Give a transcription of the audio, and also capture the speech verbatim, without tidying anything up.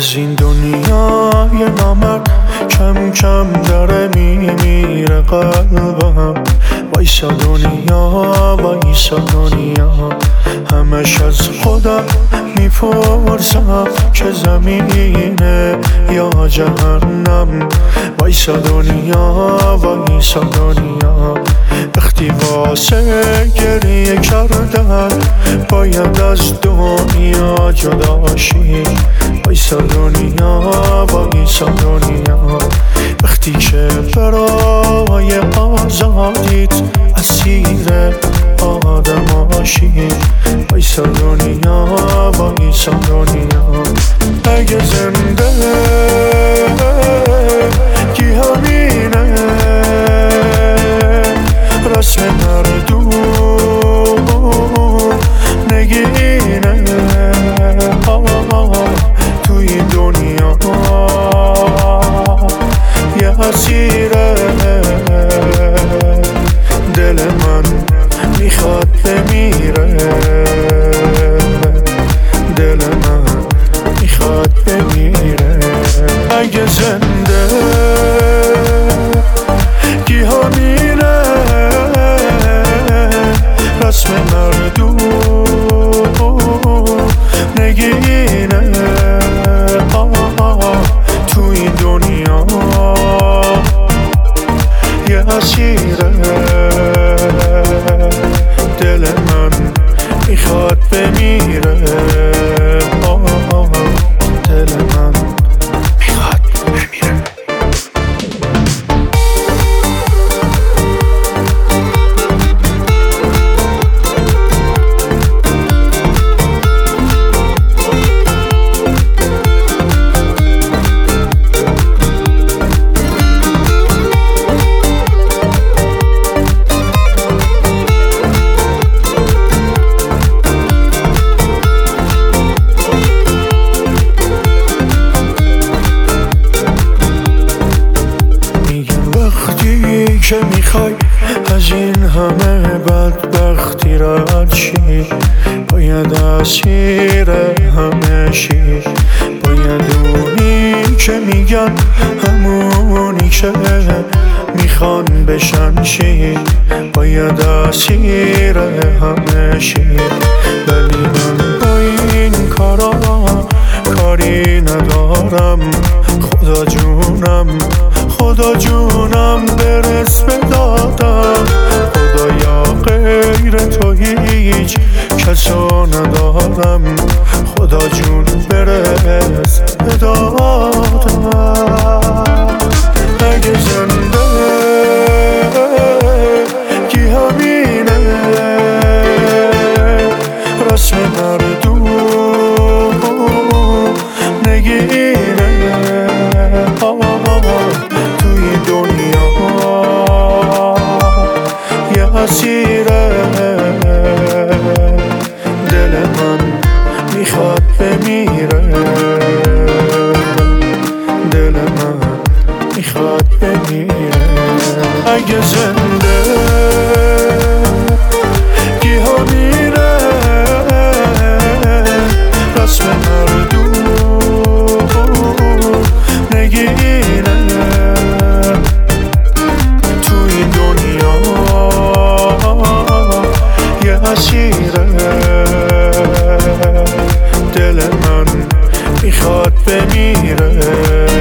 از این دنیای نامرد کم کم داره میمیره قلبم. وایسا دنیا وایسا دنیا، همش از خودم میپرسم که زمینه یا جهنم. وایسا دنیا وایسا دنیا، وقتی واسه گریه کردن باید از دنیا جدا شی. وایسا دنیا وایسا دنیا، وقتی که برای آزادیت اسیر آدم باشی. وایسا دنیا وایسا دنیا، اگه زنده کی همینه رسم مردم نگینه. توی دنیا یه اسیره، دل من میخواد بمیره، دل من میخواد بمیره. اگه زنده کی همینه رسم مردم نگینه. توی دنیا یه اسیره، دل من میخواد بمیره، دل من میخواد بمیره. که میخوای از این همه بدبختی رد شی، باید اسیر همه شی. باید اونی که میگن همونی که میخوان بشن شی، باید اسیر همه شی. ولی من با این کارا کاری ندارم، خدا جونم خدا جونم برس به دادم. خدایا غیر تو هیچ کسا ندارم، خدا جون برس به دادم. اگه زنده کی همینه رسم مردم نگینه. توی دنیا یه اسیره، دل من میخواد بمیره، دل من میخواد بمیره. اگه زنده کی همینه رسم مردم نگینه. توی دنیا یه اسیره، دل من میخواد بمیره.